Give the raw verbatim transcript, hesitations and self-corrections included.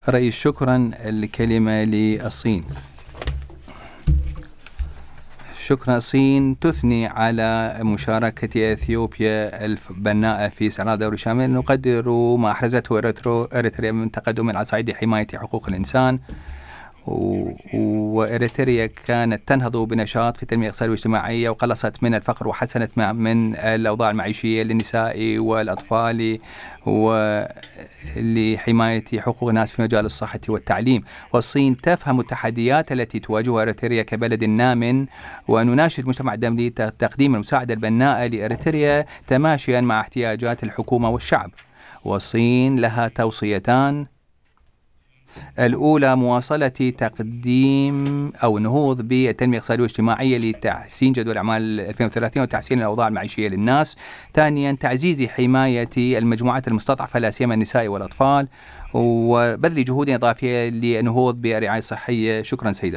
رئيس، شكرا. الكلمة للصين. شكرا. الصين تثني على مشاركة أثيوبيا البناءة في استعراض دوري شامل. نقدر ما أحرزته إريتريا من تقدم على صعيد حماية حقوق الإنسان، وإريتريا كانت تنهض بنشاط في التنمية الاقتصادية والاجتماعية، وقلصت من الفقر وحسنت من الأوضاع المعيشية للنساء والأطفال ولحماية حقوق الناس في مجال الصحة والتعليم. والصين تفهم التحديات التي تواجهها إريتريا كبلد نام، ونناشد المجتمع الدولي تقديم المساعدة البناءة لإريتريا تماشيا مع احتياجات الحكومة والشعب. والصين لها توصيتان: الأولى مواصلة تقديم أو النهوض بالتنمية الاقتصادية والاجتماعية لتحسين جدول أعمال ألفين وثلاثين وتحسين الأوضاع المعيشية للناس. ثانيا تعزيز حماية المجموعات المستضعفة لا سيما النساء والأطفال، وبذل جهود إضافية للنهوض بالرعاية الصحية. شكرا سيدة.